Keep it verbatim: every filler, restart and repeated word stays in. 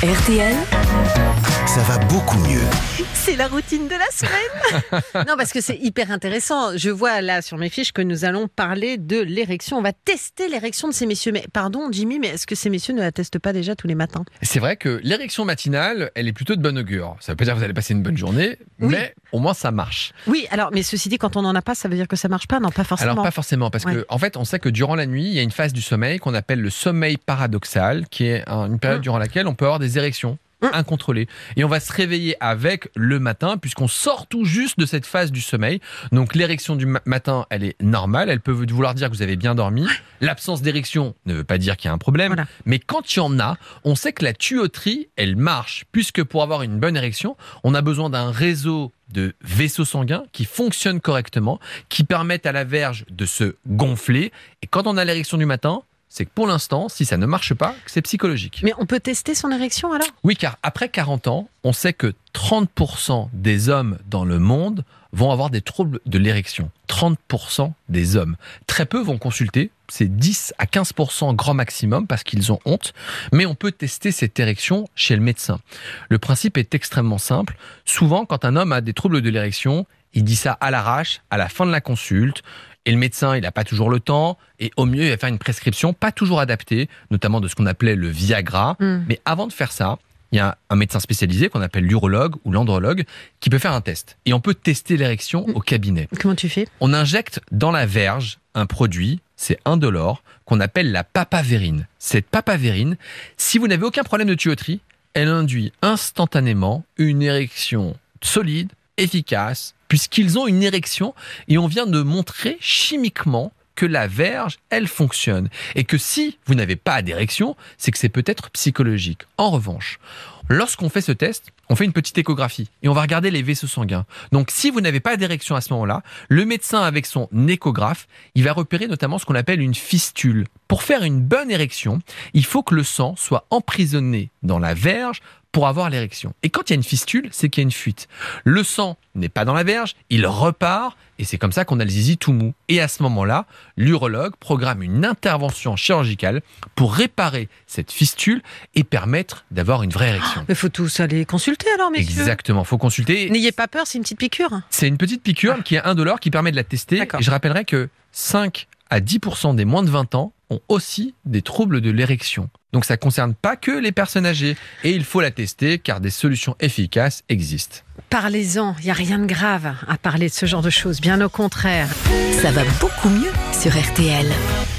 R T L, ça va beaucoup mieux. C'est la routine de la semaine. Non, parce que c'est hyper intéressant. Je vois là sur mes fiches que nous allons parler de l'érection. On va tester l'érection de ces messieurs. Mais pardon, Jimmy, mais est-ce que ces messieurs ne la testent pas déjà tous les matins ? C'est vrai que l'érection matinale, elle est plutôt de bonne augure. Ça veut pas dire que vous allez passer une bonne journée, Oui. mais au moins ça marche. Oui, alors, mais ceci dit, quand on n'en a pas, ça veut dire que ça marche pas ? Non, pas forcément. Alors pas forcément, parce Ouais. que en fait, on sait que durant la nuit, il y a une phase du sommeil qu'on appelle le sommeil paradoxal, qui est un- une période Mmh. durant laquelle on peut avoir des érections Mmh. incontrôlées. Et on va se réveiller avec le matin, puisqu'on sort tout juste de cette phase du sommeil. Donc l'érection du ma- matin, elle est normale, elle peut vouloir dire que vous avez bien dormi. L'absence d'érection ne veut pas dire qu'il y a un problème. Voilà. Mais quand il y en a, on sait que la tuyauterie, elle marche, puisque pour avoir une bonne érection, on a besoin d'un réseau de vaisseaux sanguins qui fonctionnent correctement, qui permettent à la verge de se gonfler. Et quand on a l'érection du matin, c'est que pour l'instant, si ça ne marche pas, que c'est psychologique. Mais on peut tester son érection alors ? Oui, car après quarante ans, on sait que trente pour cent des hommes dans le monde vont avoir des troubles de l'érection. trente pour cent des hommes. Très peu vont consulter, c'est dix à quinze pour cent grand maximum parce qu'ils ont honte, mais on peut tester cette érection chez le médecin. Le principe est extrêmement simple. Souvent, quand un homme a des troubles de l'érection, il dit ça à l'arrache, à la fin de la consulte. Et le médecin, il n'a pas toujours le temps. Et au mieux, il va faire une prescription pas toujours adaptée, notamment de ce qu'on appelait le Viagra. Mm. Mais avant de faire ça, il y a un médecin spécialisé qu'on appelle l'urologue ou l'andrologue qui peut faire un test. Et on peut tester l'érection au cabinet. Comment tu fais ? On injecte dans la verge un produit, c'est indolore, qu'on appelle la papavérine. Cette papavérine, si vous n'avez aucun problème de tuyauterie, elle induit instantanément une érection solide, efficace, puisqu'ils ont une érection et on vient de montrer chimiquement que la verge, elle fonctionne. Et que si vous n'avez pas d'érection, c'est que c'est peut-être psychologique. En revanche, lorsqu'on fait ce test, on fait une petite échographie et on va regarder les vaisseaux sanguins. Donc si vous n'avez pas d'érection à ce moment-là, le médecin avec son échographe, il va repérer notamment ce qu'on appelle une fistule. Pour faire une bonne érection, il faut que le sang soit emprisonné dans la verge pour avoir l'érection. Et quand il y a une fistule, c'est qu'il y a une fuite. Le sang n'est pas dans la verge, il repart, et c'est comme ça qu'on a le zizi tout mou. Et à ce moment-là, l'urologue programme une intervention chirurgicale pour réparer cette fistule et permettre d'avoir une vraie érection. Il faut tous aller consulter alors, messieurs. Exactement, faut consulter. N'ayez pas peur, c'est une petite piqûre. C'est une petite piqûre qui est indolore qui permet de la tester. D'accord. Et je rappellerai que cinq à dix pour cent des moins de vingt ans ont aussi des troubles de l'érection. Donc ça ne concerne pas que les personnes âgées. Et il faut la tester car des solutions efficaces existent. Parlez-en, il n'y a rien de grave à parler de ce genre de choses, bien au contraire. ça va beaucoup mieux sur R T L.